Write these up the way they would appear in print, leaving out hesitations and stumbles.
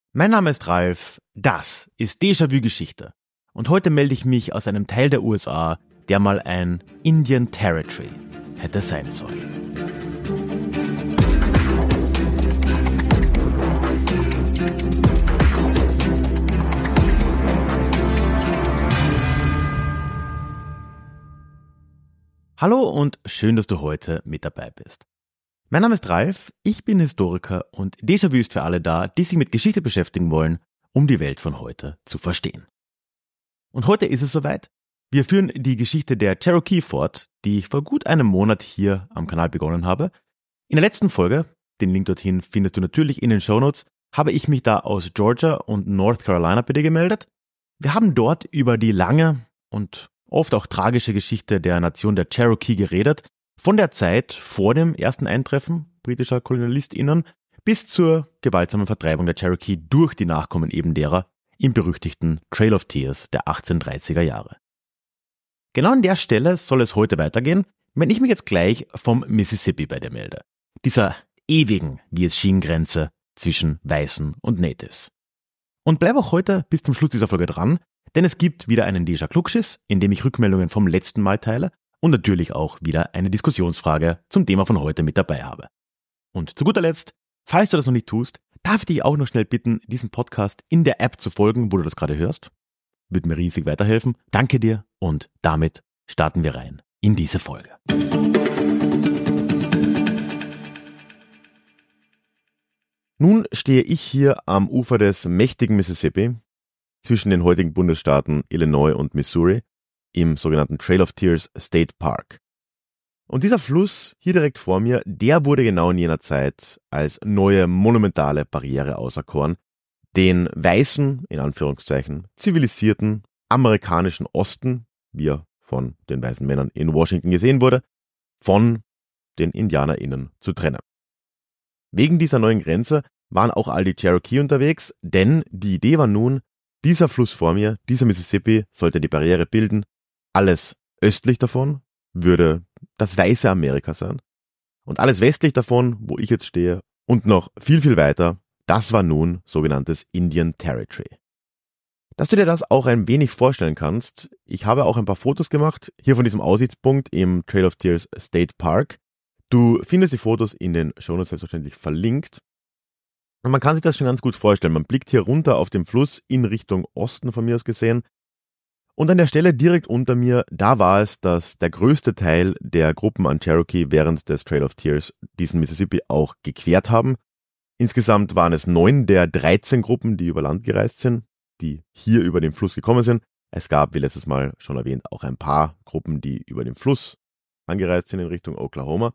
Mein Name ist Ralf, das ist Déjà-vu Geschichte und heute melde ich mich aus einem Teil der USA, der mal ein Indian Territory hätte sein sollen. Hallo und schön, dass du heute mit dabei bist. Mein Name ist Ralf, ich bin Historiker und Déjà-vu ist für alle da, die sich mit Geschichte beschäftigen wollen, um die Welt von heute zu verstehen. Und heute ist es soweit. Wir führen die Geschichte der Cherokee fort, die ich vor gut einem Monat hier am Kanal begonnen habe. In der letzten Folge, den Link dorthin findest du natürlich in den Shownotes, habe ich mich da aus Georgia und North Carolina bei dir gemeldet. Wir haben dort über die lange und oft auch tragische Geschichte der Nation der Cherokee geredet, von der Zeit vor dem ersten Eintreffen britischer KolonialistInnen bis zur gewaltsamen Vertreibung der Cherokee durch die Nachkommen eben derer im berüchtigten Trail of Tears der 1830er Jahre. Genau an der Stelle soll es heute weitergehen, wenn ich mich jetzt gleich vom Mississippi bei dir melde. Dieser ewigen, wie es schien, Grenze zwischen Weißen und Natives. Und bleib auch heute bis zum Schluss dieser Folge dran, denn es gibt wieder einen Déjà-Klugschiss, in dem ich Rückmeldungen vom letzten Mal teile und natürlich auch wieder eine Diskussionsfrage zum Thema von heute mit dabei habe. Und zu guter Letzt, falls du das noch nicht tust, darf ich dich auch noch schnell bitten, diesem Podcast in der App zu folgen, wo du das gerade hörst. Würde mir riesig weiterhelfen. Danke dir und damit starten wir rein in diese Folge. Nun stehe ich hier am Ufer des mächtigen Mississippi zwischen den heutigen Bundesstaaten Illinois und Missouri im sogenannten Trail of Tears State Park. Und dieser Fluss hier direkt vor mir, der wurde genau in jener Zeit als neue monumentale Barriere auserkoren, den weißen, in Anführungszeichen, zivilisierten amerikanischen Osten, wie er von den weißen Männern in Washington gesehen wurde, von den IndianerInnen zu trennen. Wegen dieser neuen Grenze waren auch all die Cherokee unterwegs, denn die Idee war nun, dieser Fluss vor mir, dieser Mississippi, sollte die Barriere bilden. Alles östlich davon würde das weiße Amerika sein. Und alles westlich davon, wo ich jetzt stehe, und noch viel, viel weiter, das war nun sogenanntes Indian Territory. Dass du dir das auch ein wenig vorstellen kannst, ich habe auch ein paar Fotos gemacht, hier von diesem Aussichtspunkt im Trail of Tears State Park. Du findest die Fotos in den Shownotes selbstverständlich verlinkt. Und man kann sich das schon ganz gut vorstellen. Man blickt hier runter auf den Fluss in Richtung Osten von mir aus gesehen. Und an der Stelle direkt unter mir, da war es, dass der größte Teil der Gruppen an Cherokee während des Trail of Tears diesen Mississippi auch gequert haben. Insgesamt waren es 9 der 13 Gruppen, die über Land gereist sind, die hier über den Fluss gekommen sind. Es gab, wie letztes Mal schon erwähnt, auch ein paar Gruppen, die über den Fluss angereist sind in Richtung Oklahoma.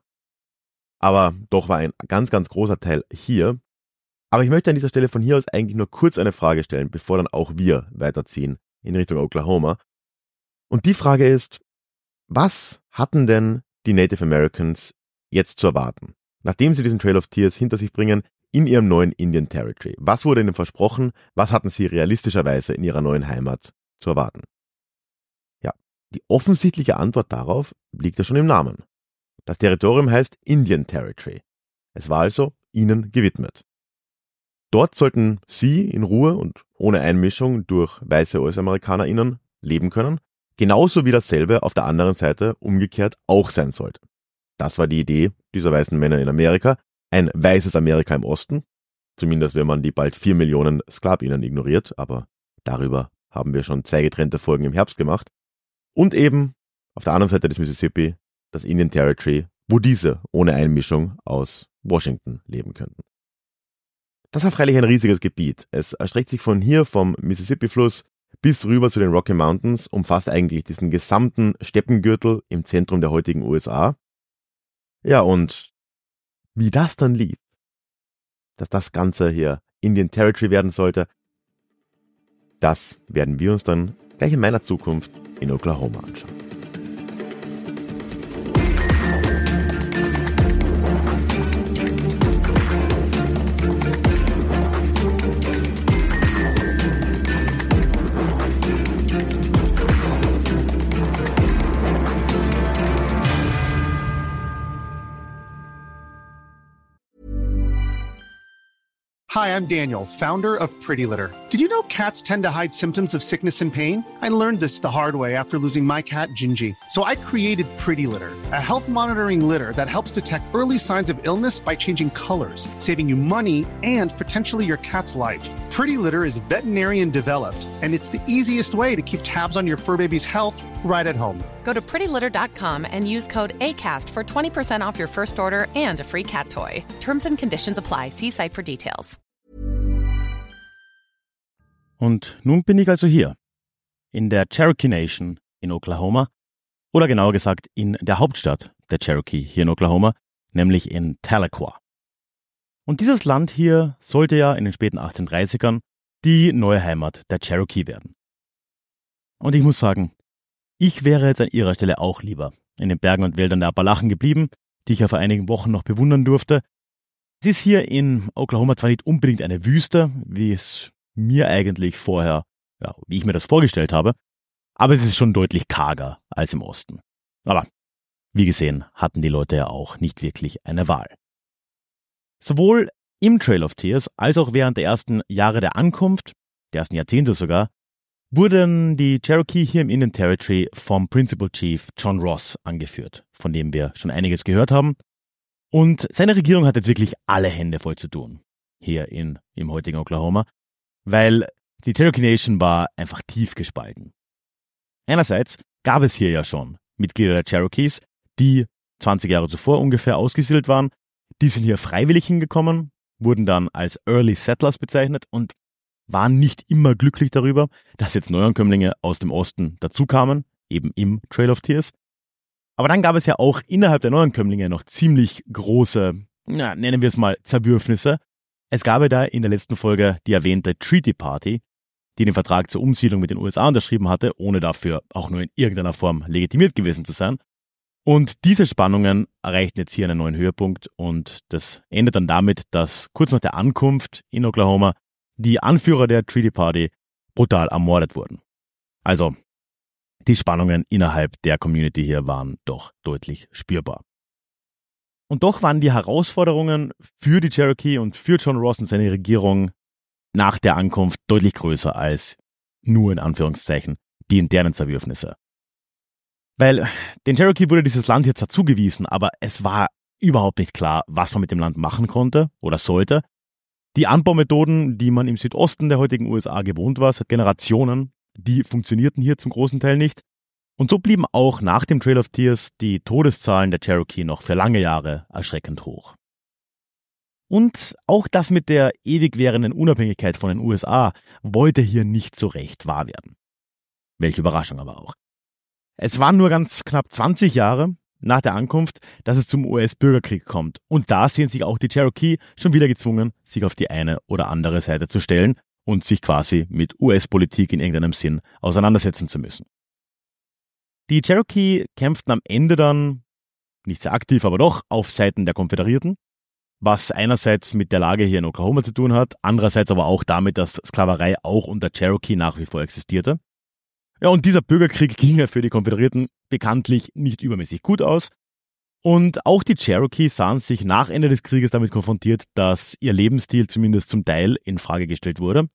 Aber doch war ein ganz, ganz großer Teil hier. Aber ich möchte an dieser Stelle von hier aus eigentlich nur kurz eine Frage stellen, bevor dann auch wir weiterziehen in Richtung Oklahoma. Und die Frage ist, was hatten denn die Native Americans jetzt zu erwarten, nachdem sie diesen Trail of Tears hinter sich bringen in ihrem neuen Indian Territory? Was wurde ihnen versprochen? Was hatten sie realistischerweise in ihrer neuen Heimat zu erwarten? Ja, die offensichtliche Antwort darauf liegt ja schon im Namen. Das Territorium heißt Indian Territory. Es war also ihnen gewidmet. Dort sollten sie in Ruhe und ohne Einmischung durch weiße US-AmerikanerInnen leben können, genauso wie dasselbe auf der anderen Seite umgekehrt auch sein sollte. Das war die Idee dieser weißen Männer in Amerika, ein weißes Amerika im Osten, zumindest wenn man die bald 4 Millionen SklavInnen ignoriert, aber darüber haben wir schon 2 getrennte Folgen im Herbst gemacht, und eben auf der anderen Seite des Mississippi das Indian Territory, wo diese ohne Einmischung aus Washington leben könnten. Das war freilich ein riesiges Gebiet. Es erstreckt sich von hier vom Mississippi-Fluss bis rüber zu den Rocky Mountains, umfasst eigentlich diesen gesamten Steppengürtel im Zentrum der heutigen USA. Ja, und wie das dann lief, dass das Ganze hier Indian Territory werden sollte, das werden wir uns dann gleich in meiner Zukunft in Oklahoma anschauen. Hi, I'm Daniel, founder of Pretty Litter. Did you know cats tend to hide symptoms of sickness and pain? I learned this the hard way after losing my cat, Gingy. So I created Pretty Litter, a health monitoring litter that helps detect early signs of illness by changing colors, saving you money and potentially your cat's life. Pretty Litter is veterinarian developed, and it's the easiest way to keep tabs on your fur baby's health right at home. Go to prettylitter.com and use code ACAST for 20% off your first order and a free cat toy. Terms and conditions apply. See site for details. Und nun bin ich also hier, in der Cherokee Nation in Oklahoma, oder genauer gesagt in der Hauptstadt der Cherokee hier in Oklahoma, nämlich in Tahlequah. Und dieses Land hier sollte ja in den späten 1830ern die neue Heimat der Cherokee werden. Und ich muss sagen, ich wäre jetzt an ihrer Stelle auch lieber in den Bergen und Wäldern der Appalachen geblieben, die ich ja vor einigen Wochen noch bewundern durfte. Es ist hier in Oklahoma zwar nicht unbedingt eine Wüste, wie es mir eigentlich vorher, wie ich mir das vorgestellt habe, aber es ist schon deutlich karger als im Osten. Aber wie gesehen hatten die Leute ja auch nicht wirklich eine Wahl. Sowohl im Trail of Tears als auch während der ersten Jahre der Ankunft, der ersten Jahrzehnte sogar, wurden die Cherokee hier im Indian Territory vom Principal Chief John Ross angeführt, von dem wir schon einiges gehört haben. Und seine Regierung hat jetzt wirklich alle Hände voll zu tun, hier im heutigen Oklahoma, weil die Cherokee Nation war einfach tief gespalten. Einerseits gab es hier ja schon Mitglieder der Cherokees, die 20 Jahre zuvor ungefähr ausgesiedelt waren. Die sind hier freiwillig hingekommen, wurden dann als Early Settlers bezeichnet und waren nicht immer glücklich darüber, dass jetzt Neuankömmlinge aus dem Osten dazukamen, eben im Trail of Tears. Aber dann gab es ja auch innerhalb der Neuankömmlinge noch ziemlich große, nennen wir es mal, Zerwürfnisse. Es gab ja da in der letzten Folge die erwähnte Treaty Party, die den Vertrag zur Umsiedlung mit den USA unterschrieben hatte, ohne dafür auch nur in irgendeiner Form legitimiert gewesen zu sein. Und diese Spannungen erreichten jetzt hier einen neuen Höhepunkt und das endet dann damit, dass kurz nach der Ankunft in Oklahoma die Anführer der Treaty Party brutal ermordet wurden. Also die Spannungen innerhalb der Community hier waren doch deutlich spürbar. Und doch waren die Herausforderungen für die Cherokee und für John Ross und seine Regierung nach der Ankunft deutlich größer als nur in Anführungszeichen die internen Zerwürfnisse. Weil den Cherokee wurde dieses Land jetzt zugewiesen, aber es war überhaupt nicht klar, was man mit dem Land machen konnte oder sollte. Die Anbaumethoden, die man im Südosten der heutigen USA gewohnt war, seit Generationen, die funktionierten hier zum großen Teil nicht. Und so blieben auch nach dem Trail of Tears die Todeszahlen der Cherokee noch für lange Jahre erschreckend hoch. Und auch das mit der ewig währenden Unabhängigkeit von den USA wollte hier nicht so recht wahr werden. Welche Überraschung aber auch. Es waren nur ganz knapp 20 Jahre nach der Ankunft, dass es zum US-Bürgerkrieg kommt. Und da sehen sich auch die Cherokee schon wieder gezwungen, sich auf die eine oder andere Seite zu stellen und sich quasi mit US-Politik in irgendeinem Sinn auseinandersetzen zu müssen. Die Cherokee kämpften am Ende dann, nicht sehr aktiv, aber doch, auf Seiten der Konföderierten, was einerseits mit der Lage hier in Oklahoma zu tun hat, andererseits aber auch damit, dass Sklaverei auch unter Cherokee nach wie vor existierte. Ja, und dieser Bürgerkrieg ging ja für die Konföderierten bekanntlich nicht übermäßig gut aus. Und auch die Cherokee sahen sich nach Ende des Krieges damit konfrontiert, dass ihr Lebensstil zumindest zum Teil in Frage gestellt wurde.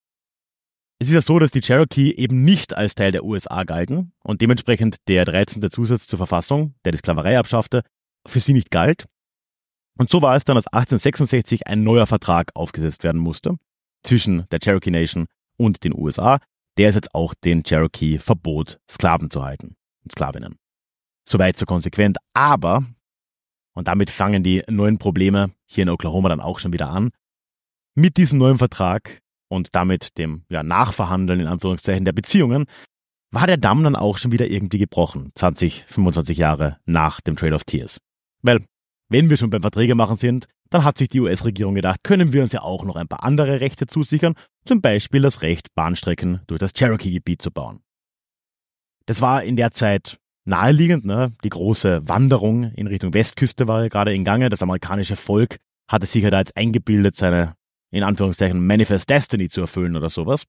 Es ist ja so, dass die Cherokee eben nicht als Teil der USA galten und dementsprechend der 13. Zusatz zur Verfassung, der die Sklaverei abschaffte, für sie nicht galt. Und so war es dann, dass 1866 ein neuer Vertrag aufgesetzt werden musste zwischen der Cherokee Nation und den USA, der es jetzt auch den Cherokee verbot, Sklaven zu halten und Sklavinnen. Soweit so konsequent, aber, und damit fangen die neuen Probleme hier in Oklahoma dann auch schon wieder an, mit diesem neuen Vertrag und damit dem Nachverhandeln in Anführungszeichen der Beziehungen, war der Damm dann auch schon wieder irgendwie gebrochen, 25 Jahre nach dem Trail of Tears. Weil, wenn wir schon beim Verträge machen sind, dann hat sich die US-Regierung gedacht, können wir uns ja auch noch ein paar andere Rechte zusichern, zum Beispiel das Recht, Bahnstrecken durch das Cherokee-Gebiet zu bauen. Das war in der Zeit naheliegend, ne? Die große Wanderung in Richtung Westküste war ja gerade in Gange, das amerikanische Volk hatte sich ja da jetzt eingebildet, seine, in Anführungszeichen, Manifest Destiny zu erfüllen oder sowas.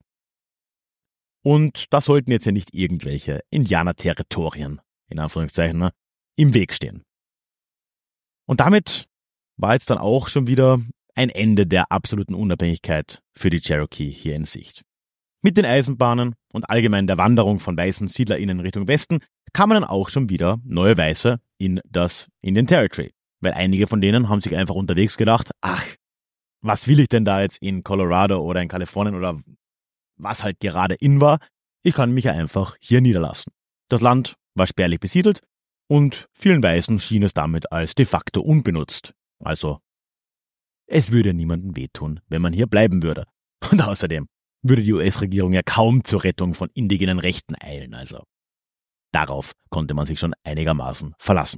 Und da sollten jetzt ja nicht irgendwelche Indianer-Territorien, in Anführungszeichen, ne, im Weg stehen. Und damit war jetzt dann auch schon wieder ein Ende der absoluten Unabhängigkeit für die Cherokee hier in Sicht. Mit den Eisenbahnen und allgemein der Wanderung von weißen SiedlerInnen Richtung Westen kamen dann auch schon wieder neue Weiße in das Indian Territory. Weil einige von denen haben sich einfach unterwegs gedacht, ach, was will ich denn da jetzt in Colorado oder in Kalifornien oder was halt gerade in war? Ich kann mich ja einfach hier niederlassen. Das Land war spärlich besiedelt und vielen Weißen schien es damit als de facto unbenutzt. Also, es würde niemandem wehtun, wenn man hier bleiben würde. Und außerdem würde die US-Regierung ja kaum zur Rettung von indigenen Rechten eilen. Also, darauf konnte man sich schon einigermaßen verlassen.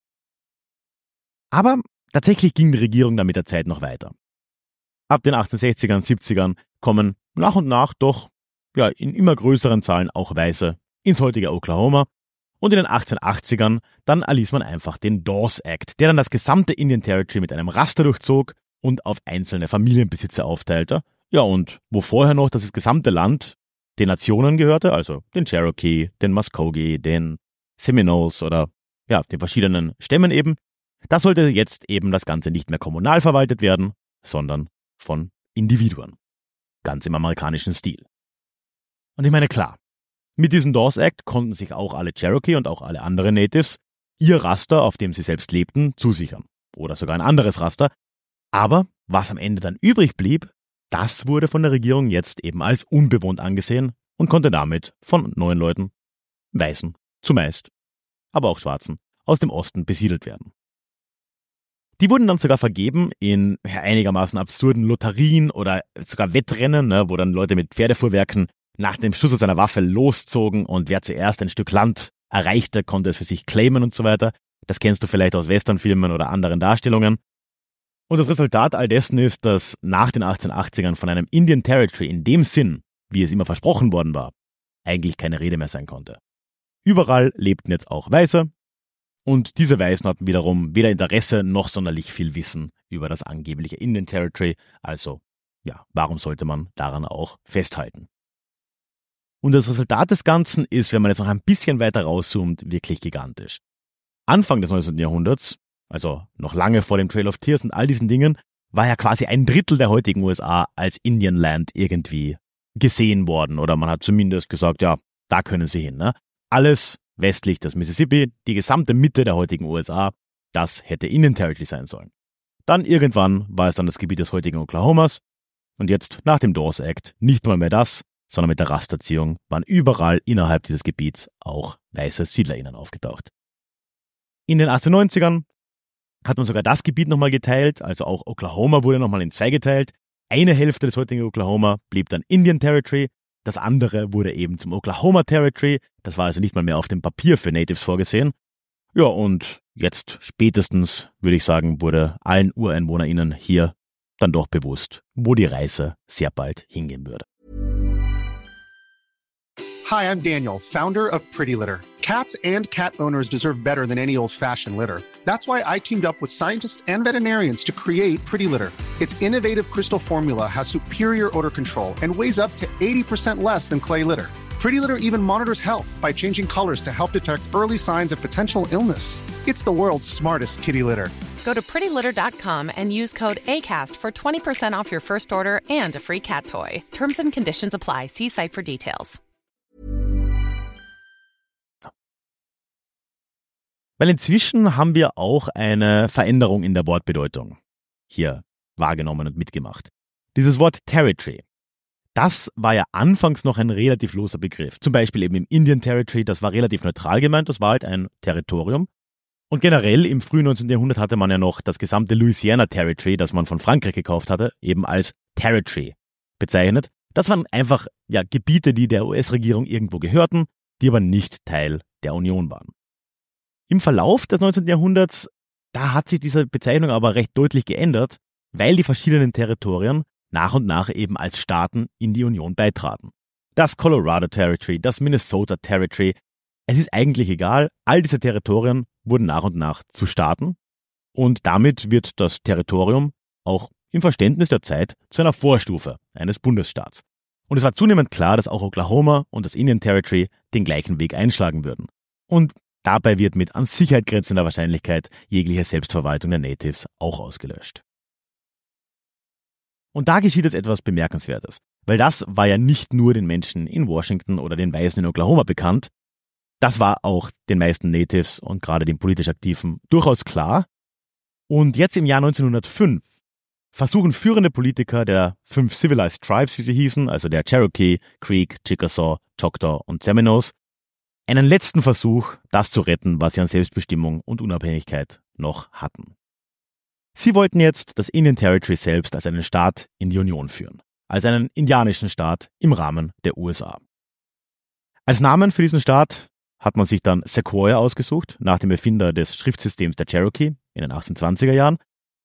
Aber tatsächlich ging die Regierung dann mit der Zeit noch weiter. Ab den 1860ern, 70ern kommen nach und nach doch in immer größeren Zahlen auch Weiße ins heutige Oklahoma. Und in den 1880ern dann erließ man einfach den Dawes Act, der dann das gesamte Indian Territory mit einem Raster durchzog und auf einzelne Familienbesitzer aufteilte. Ja, und wo vorher noch das gesamte Land den Nationen gehörte, also den Cherokee, den Muskogee, den Seminoles oder den verschiedenen Stämmen eben, da sollte jetzt eben das Ganze nicht mehr kommunal verwaltet werden, sondern von Individuen. Ganz im amerikanischen Stil. Und ich meine, klar, mit diesem Dawes Act konnten sich auch alle Cherokee und auch alle anderen Natives ihr Raster, auf dem sie selbst lebten, zusichern. Oder sogar ein anderes Raster. Aber was am Ende dann übrig blieb, das wurde von der Regierung jetzt eben als unbewohnt angesehen und konnte damit von neuen Leuten, Weißen zumeist, aber auch Schwarzen, aus dem Osten besiedelt werden. Die wurden dann sogar vergeben in einigermaßen absurden Lotterien oder sogar Wettrennen, wo dann Leute mit Pferdefuhrwerken nach dem Schuss aus einer Waffe loszogen und wer zuerst ein Stück Land erreichte, konnte es für sich claimen und so weiter. Das kennst du vielleicht aus Westernfilmen oder anderen Darstellungen. Und das Resultat all dessen ist, dass nach den 1880ern von einem Indian Territory in dem Sinn, wie es immer versprochen worden war, eigentlich keine Rede mehr sein konnte. Überall lebten jetzt auch Weiße und diese Weißen hatten wiederum weder Interesse noch sonderlich viel Wissen über das angebliche Indian Territory, also warum sollte man daran auch festhalten? Und das Resultat des Ganzen ist, wenn man jetzt noch ein bisschen weiter rauszoomt, wirklich gigantisch. Anfang des 19. Jahrhunderts, also noch lange vor dem Trail of Tears und all diesen Dingen, war ja quasi ein Drittel der heutigen USA als Indian Land irgendwie gesehen worden. Oder man hat zumindest gesagt, da können sie hin. Ne? Alles westlich des Mississippi, die gesamte Mitte der heutigen USA, das hätte Indian Territory sein sollen. Dann irgendwann war es dann das Gebiet des heutigen Oklahomas. Und jetzt, nach dem Dawes Act, nicht mal mehr das, sondern mit der Rasterziehung waren überall innerhalb dieses Gebiets auch weiße SiedlerInnen aufgetaucht. In den 1890ern hat man sogar das Gebiet nochmal geteilt, also auch Oklahoma wurde nochmal in zwei geteilt. Eine Hälfte des heutigen Oklahoma blieb dann Indian Territory, das andere wurde eben zum Oklahoma Territory, das war also nicht mal mehr auf dem Papier für Natives vorgesehen. Ja, und jetzt spätestens, würde ich sagen, wurde allen UreinwohnerInnen hier dann doch bewusst, wo die Reise sehr bald hingehen würde. Hi, I'm Daniel, founder of Pretty Litter. Cats and cat owners deserve better than any old-fashioned litter. That's why I teamed up with scientists and veterinarians to create Pretty Litter. Its innovative crystal formula has superior odor control and weighs up to 80% less than clay litter. Pretty Litter even monitors health by changing colors to help detect early signs of potential illness. It's the world's smartest kitty litter. Go to prettylitter.com and use code ACAST for 20% off your first order and a free cat toy. Terms and conditions apply. See site for details. Weil inzwischen haben wir auch eine Veränderung in der Wortbedeutung hier wahrgenommen und mitgemacht. Dieses Wort Territory, das war ja anfangs noch ein relativ loser Begriff. Zum Beispiel eben im Indian Territory, das war relativ neutral gemeint, das war halt ein Territorium. Und generell im frühen 19. Jahrhundert hatte man ja noch das gesamte Louisiana Territory, das man von Frankreich gekauft hatte, eben als Territory bezeichnet. Das waren einfach Gebiete, die der US-Regierung irgendwo gehörten, die aber nicht Teil der Union waren. Im Verlauf des 19. Jahrhunderts, da hat sich diese Bezeichnung aber recht deutlich geändert, weil die verschiedenen Territorien nach und nach eben als Staaten in die Union beitraten. Das Colorado Territory, das Minnesota Territory, es ist eigentlich egal, all diese Territorien wurden nach und nach zu Staaten und damit wird das Territorium auch im Verständnis der Zeit zu einer Vorstufe eines Bundesstaats. Und es war zunehmend klar, dass auch Oklahoma und das Indian Territory den gleichen Weg einschlagen würden. Und dabei wird mit an Sicherheit grenzender Wahrscheinlichkeit jegliche Selbstverwaltung der Natives auch ausgelöscht. Und da geschieht jetzt etwas Bemerkenswertes, weil das war ja nicht nur den Menschen in Washington oder den Weißen in Oklahoma bekannt, das war auch den meisten Natives und gerade den politisch Aktiven durchaus klar. Und jetzt im Jahr 1905 versuchen führende Politiker der 5 Civilized Tribes, wie sie hießen, also der Cherokee, Creek, Chickasaw, Choctaw und Seminoles, einen letzten Versuch, das zu retten, was sie an Selbstbestimmung und Unabhängigkeit noch hatten. Sie wollten jetzt das Indian Territory selbst als einen Staat in die Union führen, als einen indianischen Staat im Rahmen der USA. Als Namen für diesen Staat hat man sich dann Sequoyah ausgesucht, nach dem Erfinder des Schriftsystems der Cherokee in den 1820er Jahren.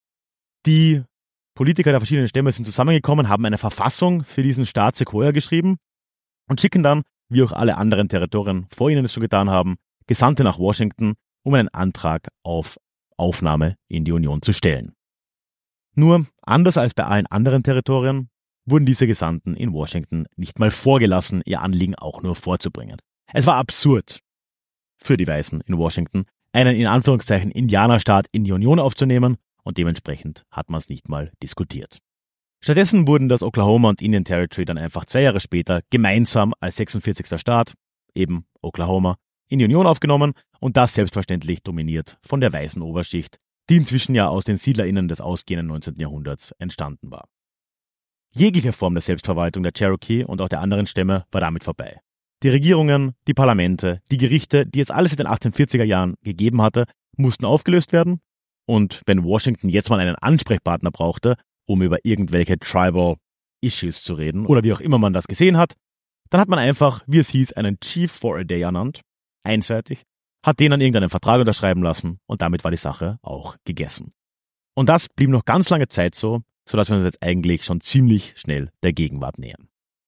Die Politiker der verschiedenen Stämme sind zusammengekommen, haben eine Verfassung für diesen Staat Sequoyah geschrieben und schicken dann, wie auch alle anderen Territorien vor ihnen es schon getan haben, Gesandte nach Washington, um einen Antrag auf Aufnahme in die Union zu stellen. Nur, anders als bei allen anderen Territorien, wurden diese Gesandten in Washington nicht mal vorgelassen, ihr Anliegen auch nur vorzubringen. Es war absurd für die Weißen in Washington, einen in Anführungszeichen Indianerstaat in die Union aufzunehmen und dementsprechend hat man es nicht mal diskutiert. Stattdessen wurden das Oklahoma und Indian Territory dann einfach 2 Jahre später gemeinsam als 46. Staat, eben Oklahoma, in die Union aufgenommen und das selbstverständlich dominiert von der weißen Oberschicht, die inzwischen ja aus den SiedlerInnen des ausgehenden 19. Jahrhunderts entstanden war. Jegliche Form der Selbstverwaltung der Cherokee und auch der anderen Stämme war damit vorbei. Die Regierungen, die Parlamente, die Gerichte, die es alles in den 1840er Jahren gegeben hatte, mussten aufgelöst werden. Und wenn Washington jetzt mal einen Ansprechpartner brauchte, um über irgendwelche Tribal Issues zu reden oder wie auch immer man das gesehen hat, dann hat man einfach, wie es hieß, einen Chief for a Day ernannt, einseitig, hat den an irgendeinen Vertrag unterschreiben lassen und damit war die Sache auch gegessen. Und das blieb noch ganz lange Zeit so, sodass wir uns jetzt eigentlich schon ziemlich schnell der Gegenwart nähern.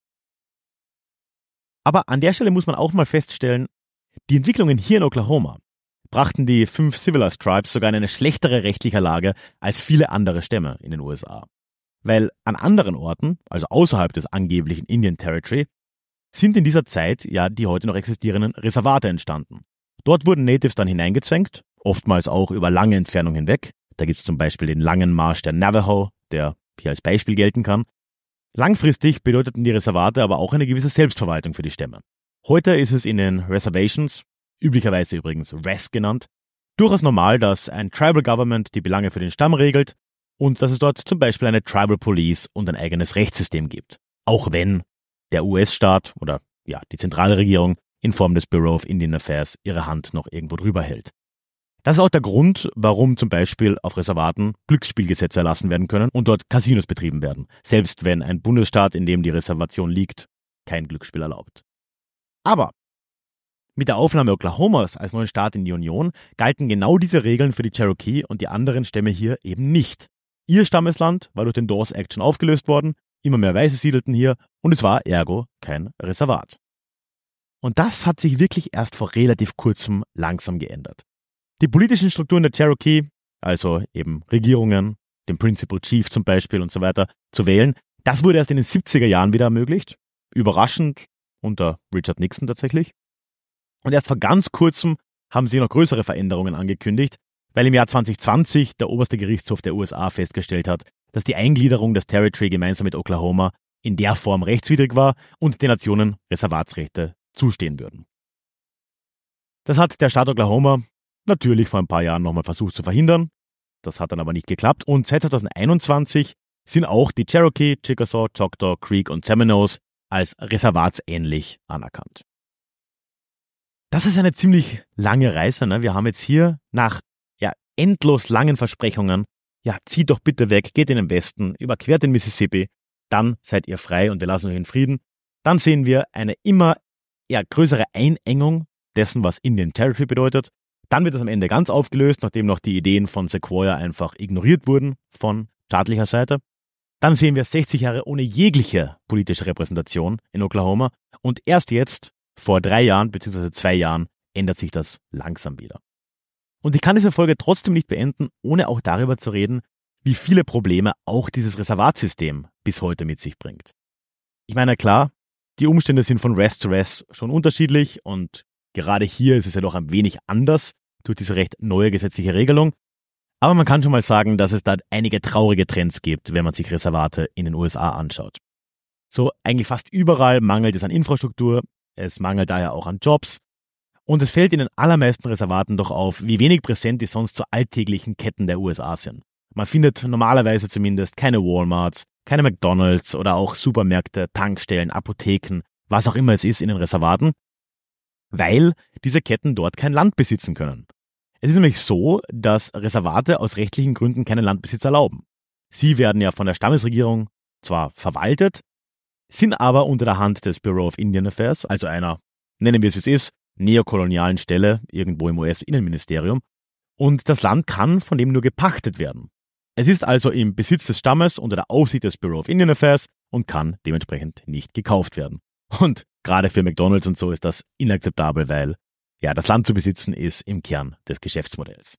Aber an der Stelle muss man auch mal feststellen, die Entwicklungen hier in Oklahoma brachten die 5 Civilized Tribes sogar in eine schlechtere rechtliche Lage als viele andere Stämme in den USA. Weil an anderen Orten, also außerhalb des angeblichen Indian Territory, sind in dieser Zeit ja die heute noch existierenden Reservate entstanden. Dort wurden Natives dann hineingezwängt, oftmals auch über lange Entfernungen hinweg. Da gibt es zum Beispiel den langen Marsch der Navajo, der hier als Beispiel gelten kann. Langfristig bedeuteten die Reservate aber auch eine gewisse Selbstverwaltung für die Stämme. Heute ist es in den Reservations, üblicherweise übrigens Res genannt, durchaus normal, dass ein Tribal Government die Belange für den Stamm regelt und dass es dort zum Beispiel eine Tribal Police und ein eigenes Rechtssystem gibt. Auch wenn der US-Staat oder ja die zentrale Regierung in Form des Bureau of Indian Affairs ihre Hand noch irgendwo drüber hält. Das ist auch der Grund, warum zum Beispiel auf Reservaten Glücksspielgesetze erlassen werden können und dort Casinos betrieben werden, selbst wenn ein Bundesstaat, in dem die Reservation liegt, kein Glücksspiel erlaubt. Aber mit der Aufnahme Oklahomas als neuen Staat in die Union galten genau diese Regeln für die Cherokee und die anderen Stämme hier eben nicht. Ihr Stammesland war durch den Dawes Act schon aufgelöst worden, immer mehr Weiße siedelten hier und es war ergo kein Reservat. Und das hat sich wirklich erst vor relativ kurzem langsam geändert. Die politischen Strukturen der Cherokee, also eben Regierungen, den Principal Chief zum Beispiel und so weiter, zu wählen, das wurde erst in den 70er Jahren wieder ermöglicht. Überraschend unter Richard Nixon tatsächlich. Und erst vor ganz kurzem haben sie noch größere Veränderungen angekündigt, weil im Jahr 2020 der oberste Gerichtshof der USA festgestellt hat, dass die Eingliederung des Territory gemeinsam mit Oklahoma in der Form rechtswidrig war und den Nationen Reservatsrechte zustehen würden. Das hat der Staat Oklahoma natürlich vor ein paar Jahren nochmal versucht zu verhindern. Das hat dann aber nicht geklappt. Und seit 2021 sind auch die Cherokee, Chickasaw, Choctaw, Creek und Seminoles als reservatsähnlich anerkannt. Das ist eine ziemlich lange Reise. Ne? Wir haben jetzt hier nach endlos langen Versprechungen, zieht doch bitte weg, geht in den Westen, überquert den Mississippi, dann seid ihr frei und wir lassen euch in Frieden. Dann sehen wir eine immer größere Einengung dessen, was Indian Territory bedeutet. Dann wird das am Ende ganz aufgelöst, nachdem noch die Ideen von Sequoyah einfach ignoriert wurden von staatlicher Seite. Dann sehen wir 60 Jahre ohne jegliche politische Repräsentation in Oklahoma und erst jetzt, vor 3 Jahren bzw. 2 Jahren, ändert sich das langsam wieder. Und ich kann diese Folge trotzdem nicht beenden, ohne auch darüber zu reden, wie viele Probleme auch dieses Reservatsystem bis heute mit sich bringt. Ich meine, klar, die Umstände sind von Res zu Res schon unterschiedlich und gerade hier ist es ja doch ein wenig anders durch diese recht neue gesetzliche Regelung. Aber man kann schon mal sagen, dass es da einige traurige Trends gibt, wenn man sich Reservate in den USA anschaut. So eigentlich fast überall mangelt es an Infrastruktur, es mangelt daher auch an Jobs und es fällt in den allermeisten Reservaten doch auf, wie wenig präsent die sonst so alltäglichen Ketten der USA sind. Man findet normalerweise zumindest keine Walmarts, keine McDonalds oder auch Supermärkte, Tankstellen, Apotheken, was auch immer es ist in den Reservaten, weil diese Ketten dort kein Land besitzen können. Es ist nämlich so, dass Reservate aus rechtlichen Gründen keinen Landbesitz erlauben. Sie werden ja von der Stammesregierung zwar verwaltet, sind aber unter der Hand des Bureau of Indian Affairs, also einer, nennen wir es wie es ist, neokolonialen Stelle irgendwo im US-Innenministerium, und das Land kann von dem nur gepachtet werden. Es ist also im Besitz des Stammes unter der Aufsicht des Bureau of Indian Affairs und kann dementsprechend nicht gekauft werden. Und gerade für McDonalds und so ist das inakzeptabel, weil ja, das Land zu besitzen ist im Kern des Geschäftsmodells.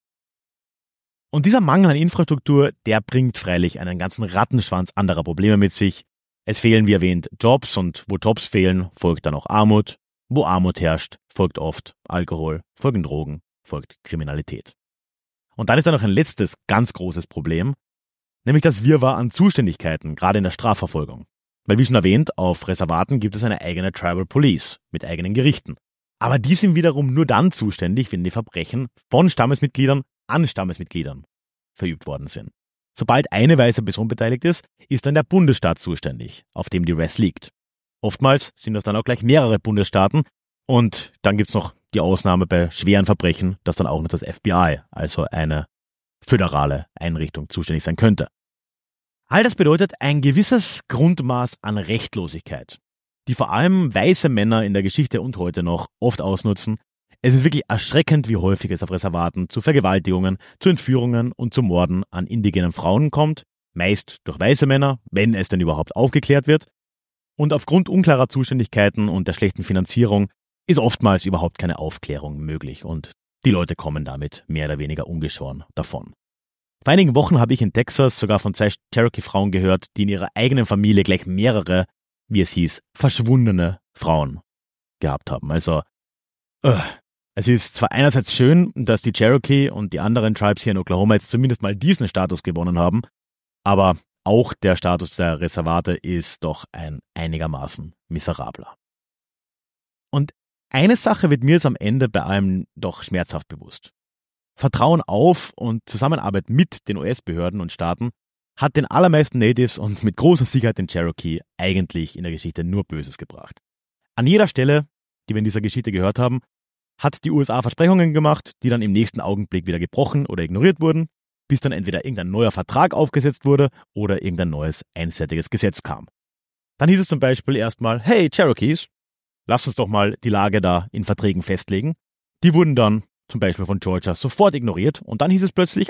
Und dieser Mangel an Infrastruktur, der bringt freilich einen ganzen Rattenschwanz anderer Probleme mit sich. Es fehlen, wie erwähnt, Jobs und wo Jobs fehlen, folgt dann auch Armut. Wo Armut herrscht, folgt oft Alkohol, folgen Drogen, folgt Kriminalität. Und dann ist da noch ein letztes ganz großes Problem, nämlich das Wirrwarr an Zuständigkeiten, gerade in der Strafverfolgung. Weil wie schon erwähnt, auf Reservaten gibt es eine eigene Tribal Police mit eigenen Gerichten. Aber die sind wiederum nur dann zuständig, wenn die Verbrechen von Stammesmitgliedern an Stammesmitgliedern verübt worden sind. Sobald eine weiße Person beteiligt ist, ist dann der Bundesstaat zuständig, auf dem die Res liegt. Oftmals sind das dann auch gleich mehrere Bundesstaaten und dann gibt's noch die Ausnahme bei schweren Verbrechen, dass dann auch noch das FBI, also eine föderale Einrichtung, zuständig sein könnte. All das bedeutet ein gewisses Grundmaß an Rechtlosigkeit, die vor allem weiße Männer in der Geschichte und heute noch oft ausnutzen. Es ist wirklich erschreckend, wie häufig es auf Reservaten zu Vergewaltigungen, zu Entführungen und zu Morden an indigenen Frauen kommt, meist durch weiße Männer, wenn es denn überhaupt aufgeklärt wird. Und aufgrund unklarer Zuständigkeiten und der schlechten Finanzierung ist oftmals überhaupt keine Aufklärung möglich und die Leute kommen damit mehr oder weniger ungeschoren davon. Vor einigen Wochen habe ich in Texas sogar von 2 Cherokee-Frauen gehört, die in ihrer eigenen Familie gleich mehrere, wie es hieß, verschwundene Frauen gehabt haben. Also, es ist zwar einerseits schön, dass die Cherokee und die anderen Tribes hier in Oklahoma jetzt zumindest mal diesen Status gewonnen haben, aber auch der Status der Reservate ist doch ein einigermaßen miserabler. Und eine Sache wird mir jetzt am Ende bei allem doch schmerzhaft bewusst. Vertrauen auf und Zusammenarbeit mit den US-Behörden und Staaten hat den allermeisten Natives und mit großer Sicherheit den Cherokee eigentlich in der Geschichte nur Böses gebracht. An jeder Stelle, die wir in dieser Geschichte gehört haben, hat die USA Versprechungen gemacht, die dann im nächsten Augenblick wieder gebrochen oder ignoriert wurden, bis dann entweder irgendein neuer Vertrag aufgesetzt wurde oder irgendein neues einseitiges Gesetz kam. Dann hieß es zum Beispiel erstmal, hey Cherokees, lasst uns doch mal die Lage da in Verträgen Die wurden dann zum Beispiel von Georgia sofort ignoriert und dann hieß es plötzlich,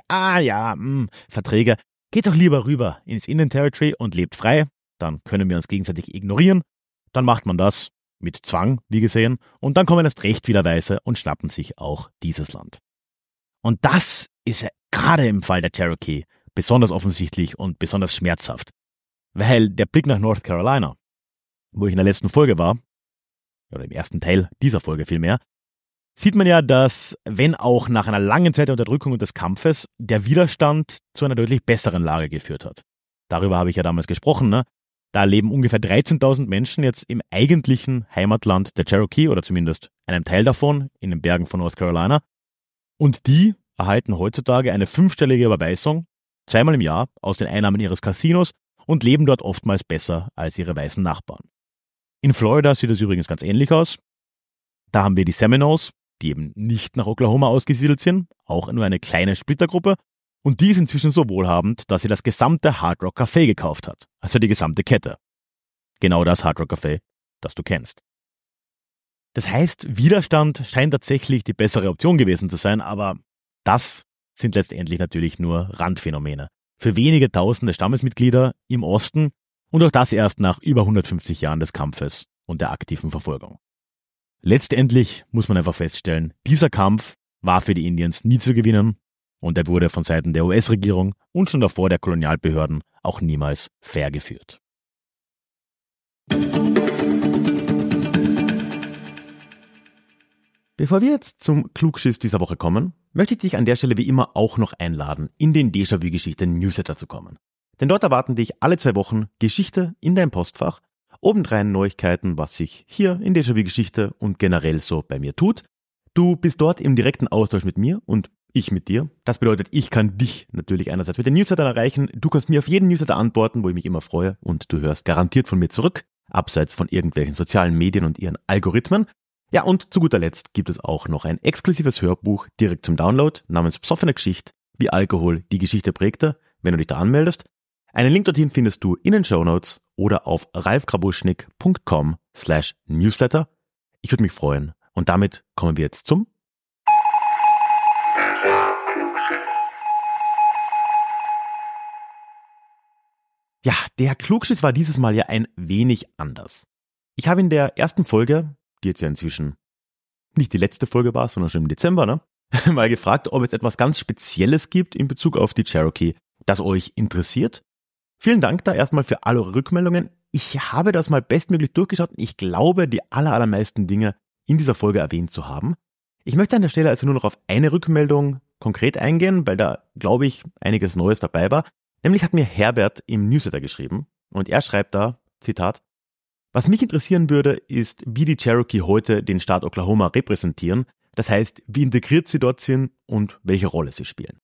Verträge, geht doch lieber rüber ins Indian Territory und lebt frei, dann können wir uns gegenseitig ignorieren. Dann macht man das mit Zwang, wie gesehen, und dann kommen erst recht wieder Weiße und schnappen sich auch dieses Land. Und das ist ja gerade im Fall der Cherokee besonders offensichtlich und besonders schmerzhaft, weil der Blick nach North Carolina, wo ich in der letzten Folge war, oder im ersten Teil dieser Folge vielmehr, sieht man ja, dass, wenn auch nach einer langen Zeit der Unterdrückung und des Kampfes, der Widerstand zu einer deutlich besseren Lage geführt hat. Darüber habe ich ja damals gesprochen, ne? Da leben ungefähr 13.000 Menschen jetzt im eigentlichen Heimatland der Cherokee oder zumindest einem Teil davon in den Bergen von North Carolina. Und die erhalten heutzutage eine 5-stellige Überweisung, 2-mal im Jahr, aus den Einnahmen ihres Casinos und leben dort oftmals besser als ihre weißen Nachbarn. In Florida sieht es übrigens ganz ähnlich aus. Da haben wir die Seminoles, die eben nicht nach Oklahoma ausgesiedelt sind, auch nur eine kleine Splittergruppe. Und die ist inzwischen so wohlhabend, dass sie das gesamte Hard Rock Café gekauft hat. Also die gesamte Kette. Genau das Hard Rock Café, das du kennst. Das heißt, Widerstand scheint tatsächlich die bessere Option gewesen zu sein, aber das sind letztendlich natürlich nur Randphänomene. Für wenige tausende Stammesmitglieder im Osten und auch das erst nach über 150 Jahren des Kampfes und der aktiven Verfolgung. Letztendlich muss man einfach feststellen, dieser Kampf war für die Indians nie zu gewinnen und er wurde von Seiten der US-Regierung und schon davor der Kolonialbehörden auch niemals fair geführt. Bevor wir jetzt zum Klugschiss dieser Woche kommen, möchte ich dich an der Stelle wie immer auch noch einladen, in den Déjà-vu-Geschichte-Newsletter zu kommen. Denn dort erwarten dich alle 2 Wochen Geschichte in deinem Postfach, obendrein Neuigkeiten, was sich hier in Déjà-vu-Geschichte und generell so bei mir tut. Du bist dort im direkten Austausch mit mir und ich mit dir. Das bedeutet, ich kann dich natürlich einerseits mit den Newslettern erreichen. Du kannst mir auf jeden Newsletter antworten, wo ich mich immer freue, und du hörst garantiert von mir zurück, abseits von irgendwelchen sozialen Medien und ihren Algorithmen. Ja, und zu guter Letzt gibt es auch noch ein exklusives Hörbuch direkt zum Download namens Psoffene Geschichte, wie Alkohol die Geschichte prägte, wenn du dich da anmeldest. Einen Link dorthin findest du in den Shownotes oder auf ralfgrabuschnick.com/newsletter. Ich würde mich freuen. Und damit kommen wir jetzt zum Ja, der Klugschiss war dieses Mal ja ein wenig anders. Ich habe in der ersten Folge, die jetzt ja inzwischen nicht die letzte Folge war, sondern schon im Dezember, mal gefragt, ob es etwas ganz Spezielles gibt in Bezug auf die Cherokee, das euch interessiert. Vielen Dank da erstmal für alle eure Rückmeldungen. Ich habe das mal bestmöglich durchgeschaut und ich glaube, die allermeisten Dinge in dieser Folge erwähnt zu haben. Ich möchte an der Stelle also nur noch auf eine Rückmeldung konkret eingehen, weil da, glaube ich, einiges Neues dabei war. Nämlich hat mir Herbert im Newsletter geschrieben und er schreibt da, Zitat, was mich interessieren würde, ist, wie die Cherokee heute den Staat Oklahoma repräsentieren, das heißt, wie integriert sie dort sind und welche Rolle sie spielen.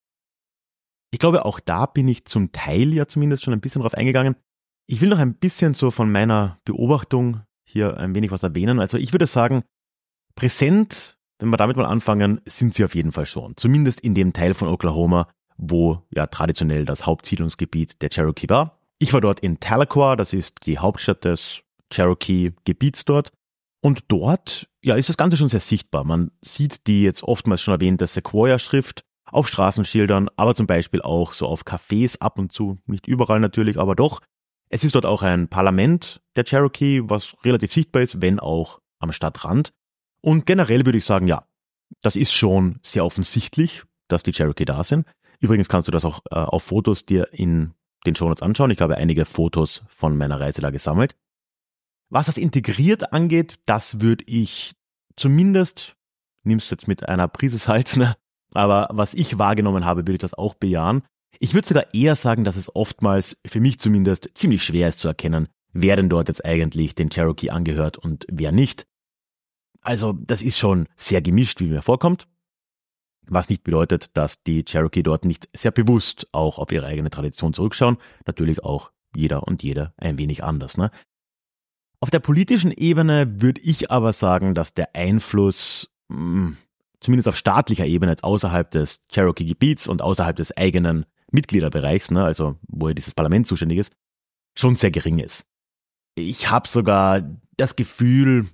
Ich glaube, auch da bin ich zum Teil ja zumindest schon ein bisschen drauf eingegangen. Ich will noch ein bisschen so von meiner Beobachtung hier ein wenig was erwähnen. Also ich würde sagen, präsent, wenn wir damit mal anfangen, sind sie auf jeden Fall schon. Zumindest in dem Teil von Oklahoma, wo ja traditionell das Hauptsiedlungsgebiet der Cherokee war. Ich war dort in Tahlequah, das ist die Hauptstadt des Cherokee-Gebiets dort. Und dort ja, ist das Ganze schon sehr sichtbar. Man sieht die jetzt oftmals schon erwähnte Sequoia-Schrift auf Straßenschildern, aber zum Beispiel auch so auf Cafés ab und zu. Nicht überall natürlich, aber doch. Es ist dort auch ein Parlament der Cherokee, was relativ sichtbar ist, wenn auch am Stadtrand. Und generell würde ich sagen, ja, das ist schon sehr offensichtlich, dass die Cherokee da sind. Übrigens kannst du das auch auf Fotos dir in den Shownotes anschauen. Ich habe einige Fotos von meiner Reise da gesammelt. Was das integriert angeht, das würde ich zumindest, nimmst du jetzt mit einer Prise Salz, aber was ich wahrgenommen habe, würde ich das auch bejahen. Ich würde sogar eher sagen, dass es oftmals, für mich zumindest, ziemlich schwer ist zu erkennen, wer denn dort jetzt eigentlich den Cherokee angehört und wer nicht. Also das ist schon sehr gemischt, wie mir vorkommt. Was nicht bedeutet, dass die Cherokee dort nicht sehr bewusst auch auf ihre eigene Tradition zurückschauen. Natürlich auch jeder und jede ein wenig anders. Auf der politischen Ebene würde ich aber sagen, dass der Einfluss, zumindest auf staatlicher Ebene, jetzt außerhalb des Cherokee-Gebiets und außerhalb des eigenen Mitgliederbereichs, also wo ja dieses Parlament zuständig ist, schon sehr gering ist. Ich habe sogar das Gefühl,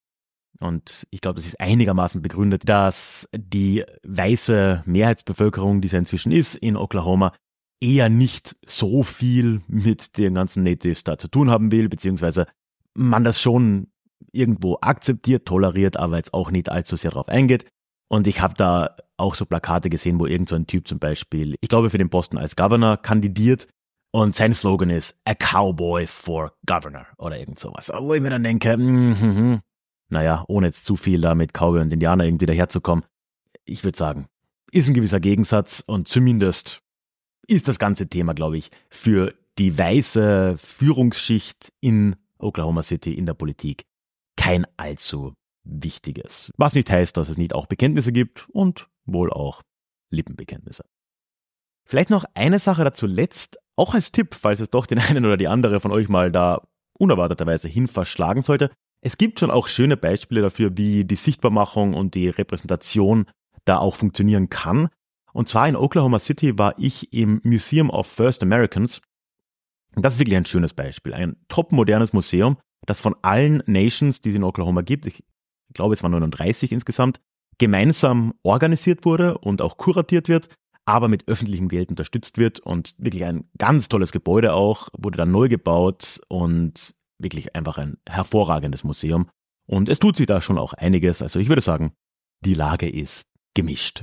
und ich glaube, das ist einigermaßen begründet, dass die weiße Mehrheitsbevölkerung, die es ja inzwischen ist in Oklahoma, eher nicht so viel mit den ganzen Natives da zu tun haben will, beziehungsweise man das schon irgendwo akzeptiert, toleriert, aber jetzt auch nicht allzu sehr drauf eingeht. Und ich habe da auch so Plakate gesehen, wo irgend so ein Typ zum Beispiel, ich glaube, für den Posten als Governor kandidiert und sein Slogan ist A Cowboy for Governor oder irgend sowas. Wo ich mir dann denke, naja, ohne jetzt zu viel da mit Cowboy und Indianer irgendwie daherzukommen, ich würde sagen, ist ein gewisser Gegensatz und zumindest ist das ganze Thema, glaube ich, für die weiße Führungsschicht in Oklahoma City in der Politik kein allzu wichtiges. Was nicht heißt, dass es nicht auch Bekenntnisse gibt und wohl auch Lippenbekenntnisse. Vielleicht noch eine Sache dazu letzt, auch als Tipp, falls es doch den einen oder die andere von euch mal da unerwarteterweise hin verschlagen sollte. Es gibt schon auch schöne Beispiele dafür, wie die Sichtbarmachung und die Repräsentation da auch funktionieren kann. Und zwar in Oklahoma City war ich im Museum of First Americans. Das ist wirklich ein schönes Beispiel. Ein topmodernes Museum, das von allen Nations, die es in Oklahoma gibt, ich glaube es waren 39 insgesamt, gemeinsam organisiert wurde und auch kuratiert wird, aber mit öffentlichem Geld unterstützt wird und wirklich ein ganz tolles Gebäude auch, wurde dann neu gebaut und wirklich einfach ein hervorragendes Museum. Und es tut sich da schon auch einiges. Also ich würde sagen, die Lage ist gemischt.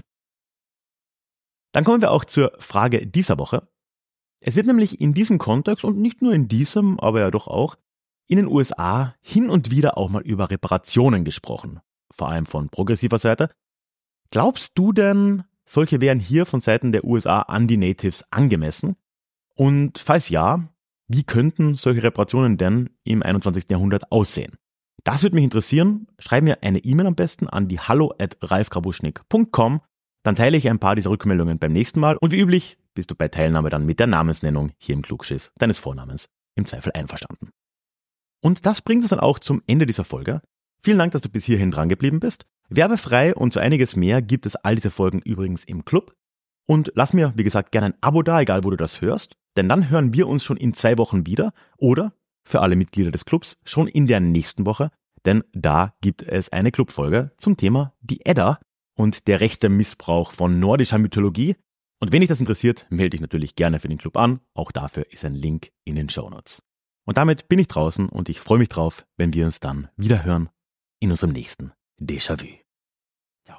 Dann kommen wir auch zur Frage dieser Woche. Es wird nämlich in diesem Kontext und nicht nur in diesem, aber ja doch auch, in den USA hin und wieder auch mal über Reparationen gesprochen. vor allem von progressiver Seite. Glaubst du denn, solche wären hier von Seiten der USA an die Natives angemessen? Und falls ja, wie könnten solche Reparationen denn im 21. Jahrhundert aussehen? Das würde mich interessieren. Schreib mir eine E-Mail am besten an die hallo@ralfgrabuschnick.com. Dann teile ich ein paar dieser Rückmeldungen beim nächsten Mal. Und wie üblich bist du bei Teilnahme dann mit der Namensnennung hier im Klugschiss deines Vornamens im Zweifel einverstanden. Und das bringt uns dann auch zum Ende dieser Folge. Vielen Dank, dass du bis hierhin dran geblieben bist. Werbefrei und so einiges mehr gibt es all diese Folgen übrigens im Club. Und lass mir, wie gesagt, gerne ein Abo da, egal wo du das hörst. Denn dann hören wir uns schon in 2 Wochen wieder. Oder für alle Mitglieder des Clubs schon in der nächsten Woche. Denn da gibt es eine Clubfolge zum Thema die Edda und der rechte Missbrauch von nordischer Mythologie. Und wenn dich das interessiert, melde dich natürlich gerne für den Club an. Auch dafür ist ein Link in den Shownotes. Und damit bin ich draußen und ich freue mich drauf, wenn wir uns dann wieder hören in unserem nächsten Déjà-vu. Ja.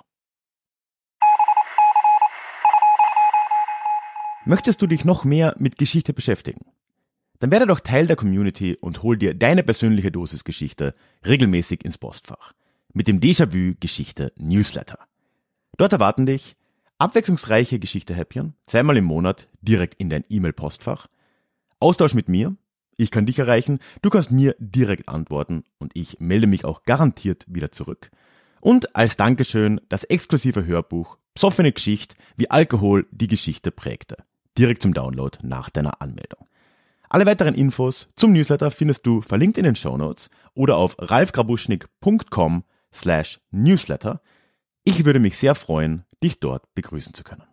Möchtest du dich noch mehr mit Geschichte beschäftigen? Dann werde doch Teil der Community und hol dir deine persönliche Dosis Geschichte regelmäßig ins Postfach. Mit dem Déjà-vu Geschichte Newsletter. Dort erwarten dich abwechslungsreiche Geschichte-Häppchen, 2-mal im Monat direkt in dein E-Mail-Postfach. Austausch mit mir. Ich kann dich erreichen, du kannst mir direkt antworten und ich melde mich auch garantiert wieder zurück. Und als Dankeschön das exklusive Hörbuch Psoffene Geschichte, wie Alkohol die Geschichte prägte. Direkt zum Download nach deiner Anmeldung. Alle weiteren Infos zum Newsletter findest du verlinkt in den Shownotes oder auf ralfgrabuschnick.com/newsletter. Ich würde mich sehr freuen, dich dort begrüßen zu können.